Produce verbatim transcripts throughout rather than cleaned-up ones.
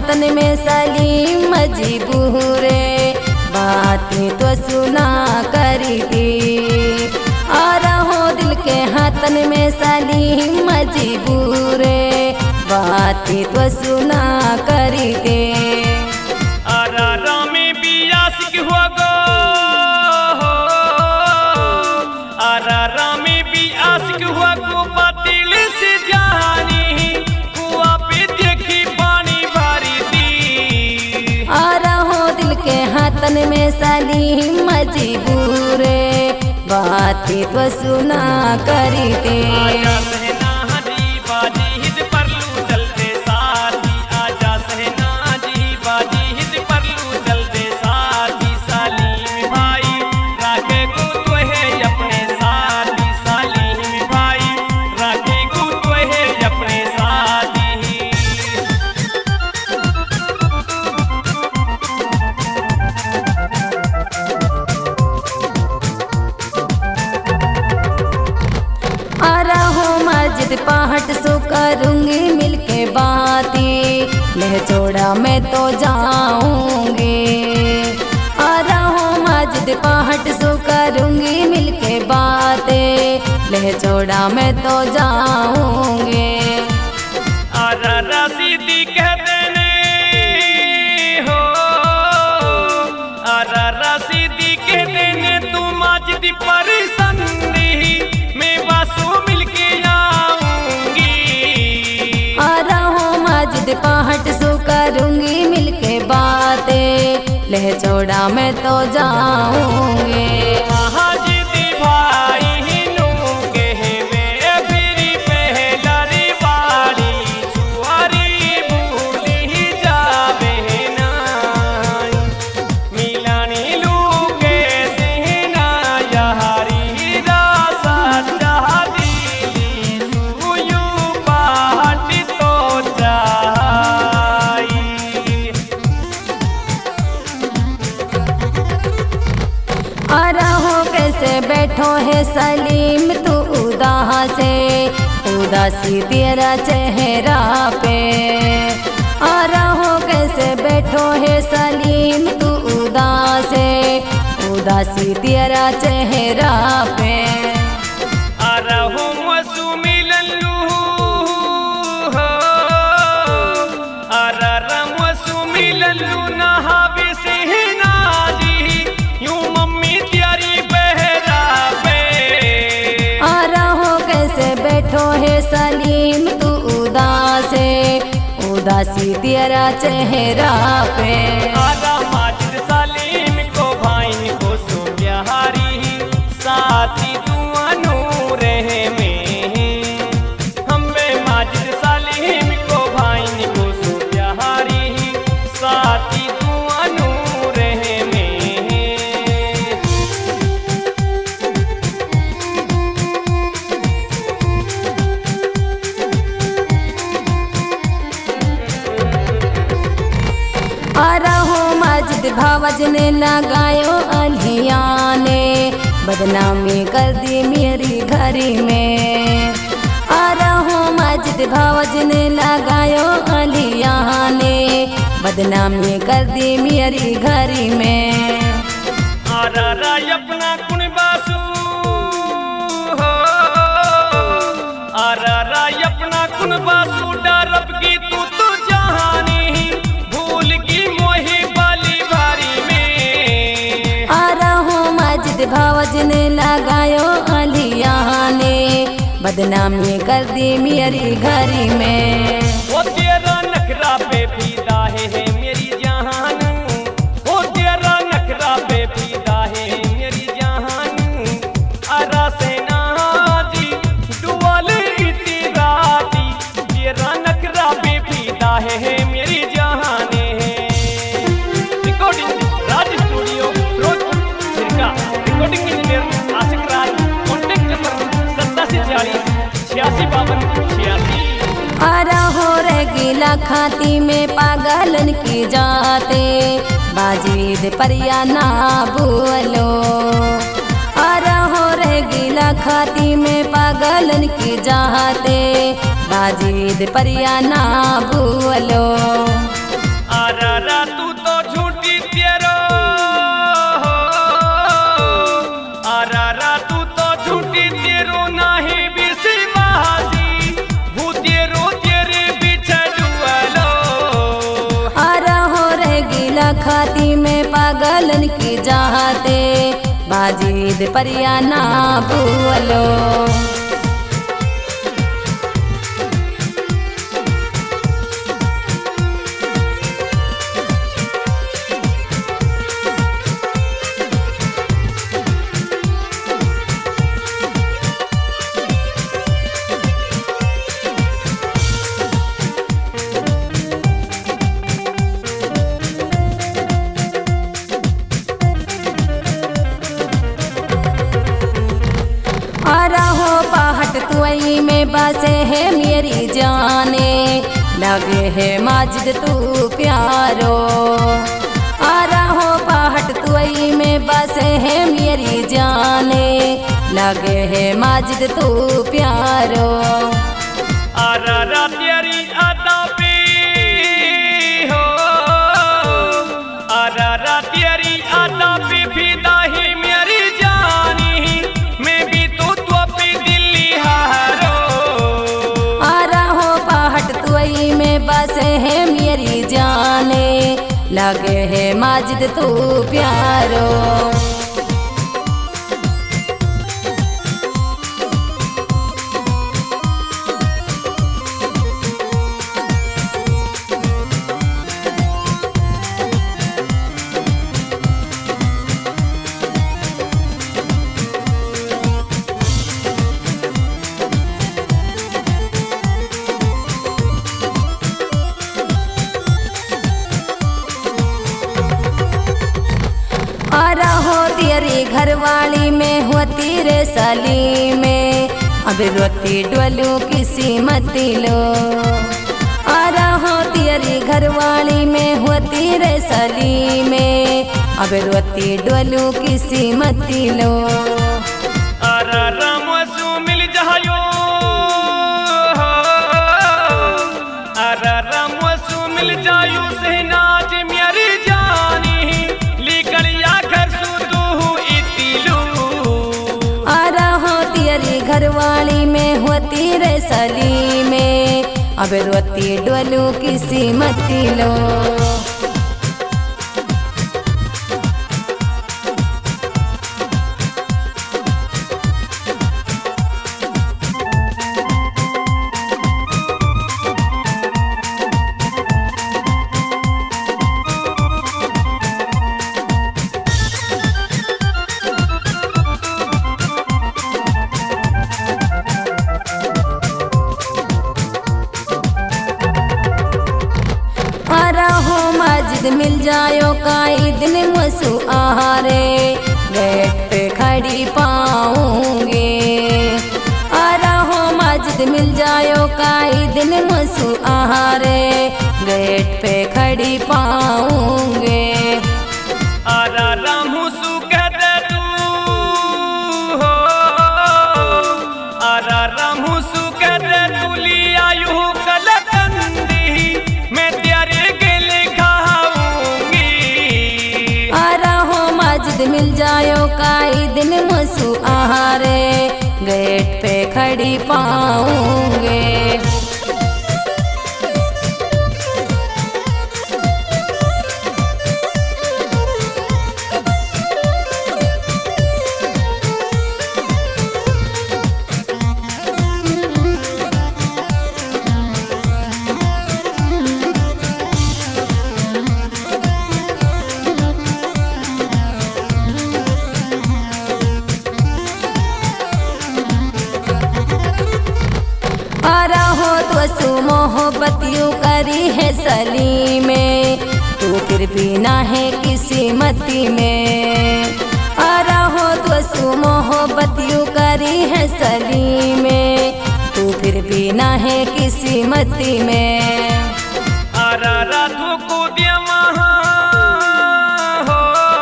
हाथन में सलीम मजबूरे बातें तो सुना करी थी। आ रहो दिल के हाथन में सलीम मजबूरे बातें तो सुना करी थी। हाथन में सलीम मजबूरे बातें तो सुना करी थे। पहाट सो करूंगी मिलके बातें लह छोड़ा मैं तो जाऊंगी। आ रहा मस्जिद पहाट सो करूंगी मिलके बातें लह छोड़ा मैं तो जाऊंगी। सीधी कहते ने हो आरा सीधी कहते ने तू मस्जिद पर संदी मैं बासु मिलके पहाट सो करूंगी मिलके बातें लह छोड़ा मैं तो जाऊंगी। बैठो है सलीम तू उदास से उदासी तेरा चेहरा पे। आ रहो कैसे बैठो है सलीम तू उदास से उदासी तेरा चेहरा पे। आ रहो मसू मिललू हो आ रहा मसू मिललू नहावे से नाजी यूं मम्मी त्यारी बैठो है सलीम तू उदास उदासी तेरा चेहरा पे। आगा माजिद सलीम को भाई को सुबिहारी साथी दुआनू रहे में हम बे माजिद सलीम को भाई को सुबिहारी साथी दुआनू रहे में। आ रहो मस्जिद भावज ने लगायो अलिया ने बदनामी कर दी मेरी घरी में। आ रहो मस्जिद भावज ने लगायो अलिया ने बदनामी कर दी मेरी घरी में। आ रहा अपना कुन बासु हो आ रहा अपना कुन बासु डरब की तू तो जहानी भावज ने लगायो अलिया ने बदनामी कर दी मेरी घरी में। वो तेरा नखरा पे फीदा है मेरी जहान वो तेरा नखरा पे फीदा है मेरी जहान। आरा से नाजी दुआल इतनी राती तेरा नखरा पे फीदा है मेरी जहान है। Recording Raj studio recording engineer Ashiq Raj contact number सत्तासी चालीस छियासी बावन छियासी। आ रहो रे गिला खाती में पागलन की जाते बाजीद परिया ना बोलो। आ रहो रे गिला खाती में पागलन की जाते बाजीद परिया ना बोलो। दुल्हन की चाहते बाजीद परिया ना भूलो। तुई में बसे है मेरी जाने लगे है माजिद तू प्यारो। आ रहो पहाट तुई में बसे है मेरी जाने लगे है माजिद तू प्यारो। आरा रा तेरी अदा पे हो, आरा रा तेरी अदा पे फिदा है मेरी जानी, मैं भी तो तो पे दिल्ली हारो। आ रहो पहाट तुई में बसे है मेरी जाने लगे है माजिद तू प्यारो। आ रहो तेरी घरवाली में होती रे साली में अब रोती डोलू किसी मती लो। आ रहो तेरी घरवाली में होती रे साली में अब रोती डोलू किसी मती लो। आरा राम वसु मिल जायो, आरा राम वसु मिल जायो सहनाज मेरी जानी, लेकर या घर सुदू इतिलू। आ रहो तेरी घरवाली में होती रे साली में अब रोती डोलू किसी मती लो। माजिद मिल जायो काई दिन मसु आहारे गेट पे खड़ी पाऊंगे। आ रहो माजिद मिल जायो काई दिन मसु आहारे गेट पे खड़ी पाऊंगे। आरा रामू सु कहते तू हो, आरा रामू सु कहते तू लिया यू कलकंदी, मैं तेरे गले खाऊंगी। आ रहो माजिद मिल जायो काई दिन मसु आहारे गेट पे खड़ी पाऊंगे। सु मोहब्बत यूं करी है सली में तू फिर भी ना है किसी मती में। आ रहो तो सु मोहब्बत यूं करी है सली में तू फिर भी ना है किसी मती में। आरा राधो को दिया महा हो,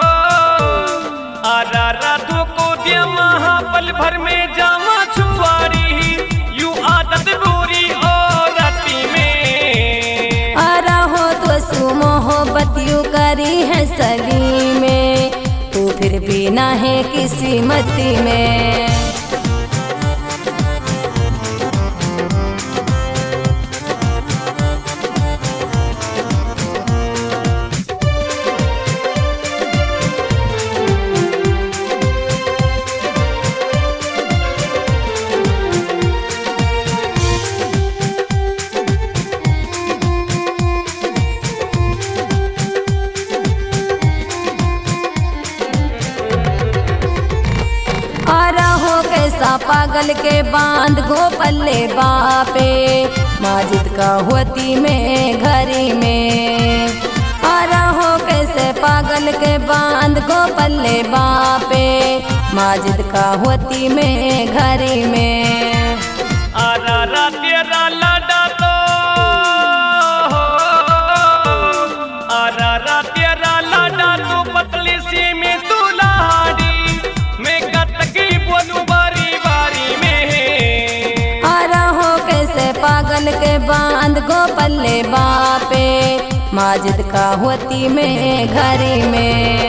आरा राधो को दिया महा पल भर में जावा छुआरी, यूं आदत बुरी और राती में। आ रहो तो सु मोहब्बत यूं करी है सली में तू फिर भी ना है किसी मती में। पागल के बांध गो पल्ले बापे माजिद का होती में घरी में। आ रहो कैसे पागल के बांध गो पल्ले बापे माजिद का होती में घरी में। आरा रा तेरा लाडा तो आरा रा तेरा लाडा तो पतली सी में तू लाड़ी मैं कतकी बोलूं बारी बारी में। आ रहो कैसे पागल के बांध गो पल्ले बापे माजिद का होती में घरी में।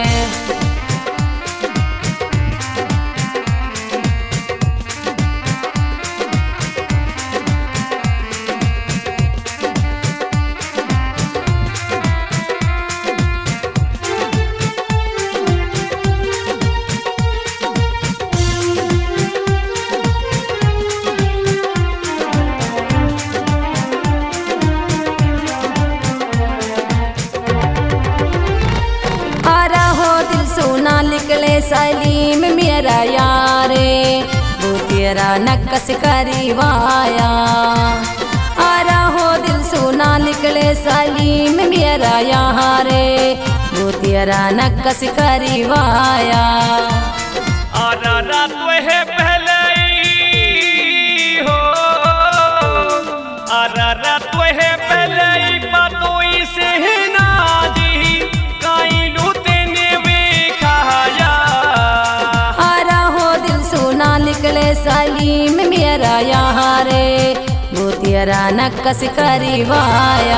निकले सलीम मेरा यारे वो तेरा नक्कस करीवाया। आ रहो दिल सोना निकले सलीम मेरा यारे वो तेरा नक्कस करीवाया। आरा रात है पहले हो आरा रात है पहले बातों से ना जी काई लूते निकले सलीम मेरा यारे वो तेरा नक्कस करीवाया।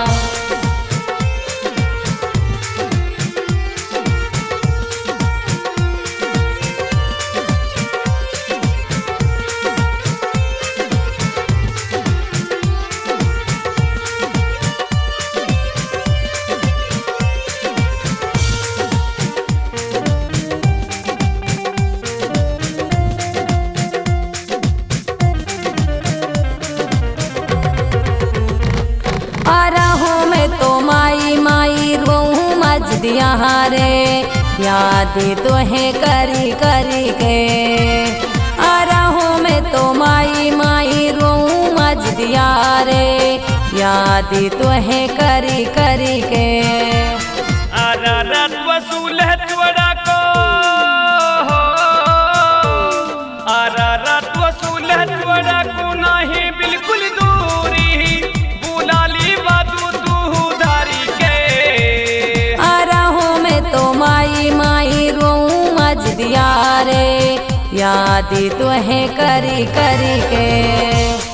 दिया रे याद तो है करी करी के। आ रहो मैं तो माई माई रोऊं मज दिया रे याद तो है करी करी के। आरा रात वसूल है त्वड़ा को आरा रात वसूल है त्वड़ा को नहीं बिल्कुल दूरी बुला ली बातू तू धारी के। माई माई रोऊं मज दिया रे याद तो है करी करी के।